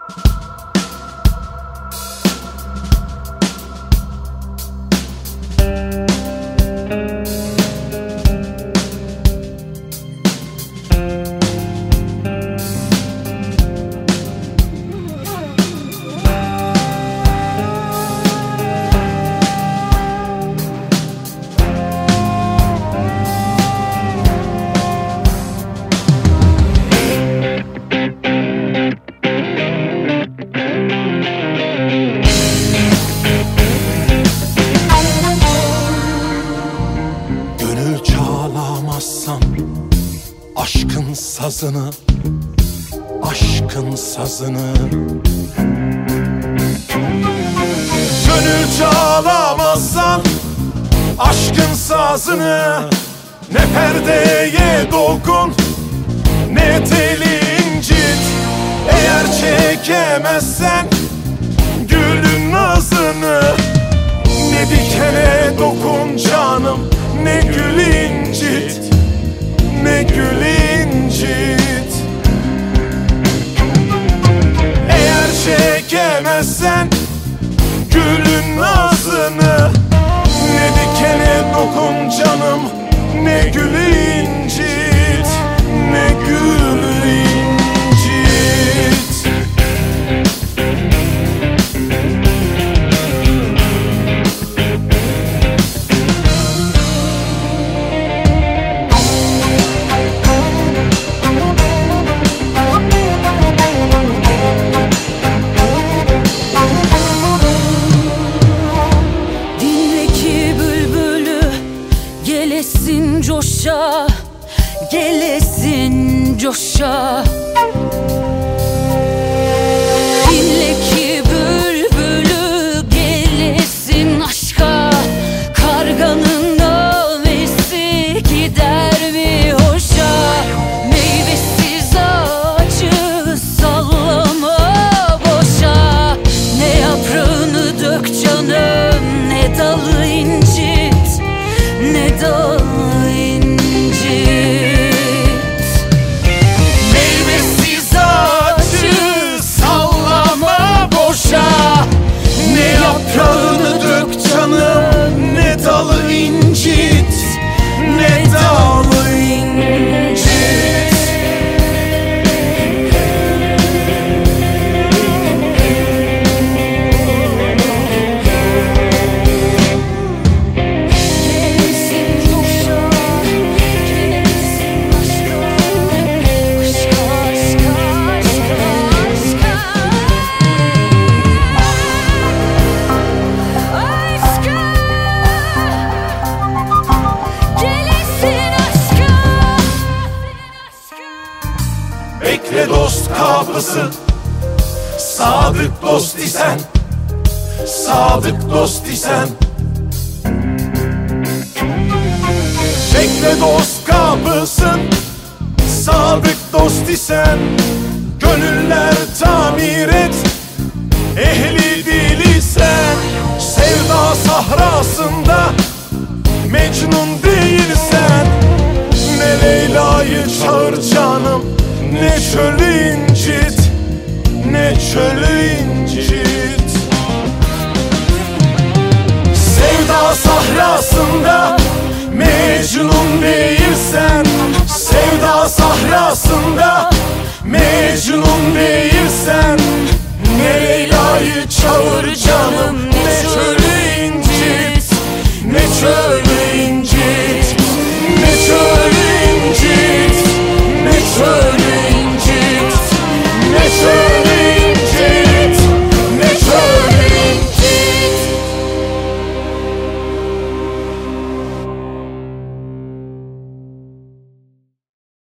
Aşkın sazını, aşkın sazını. Gönül çalamazsan aşkın sazını, ne perdeye dokun ne teli incit. Eğer çekemezsen gülün nazını, ne dikene dokun canım ne gül incit, ne gül incit. Eğer çekemezsen gülün nazını, ne dikene dokun canım ne gül incit, ne gül incit. Gelesin coşa, gelesin coşa. Dinle ki bülbülü gelesin aşka. Karganın nağmesi gider mi hoşa? Meyvesiz ağacı sallama boşa. Ne yaprağını dök canım, ne dalı incit, ne dalı incit. Meyvesiz ağacı sallama boşa. Ne yaprağını dök canım, ne dalı incit, ne dalı incit. Bekle dost kapısı, sadık dost isen, sadık dost isen. Bekle dost kapısın, sadık dost isen. Gönüller tamir et, ehli dil isen. Sevda sahrasında Mecnun değilsen, ne Leyla'yı çağır canım, ne çölü incit, ne çölü incit. Sevda sahrasında Mecnun değilsen, sevda sahrasında Mecnun değilsen, ne Leyla'yı çağır canım,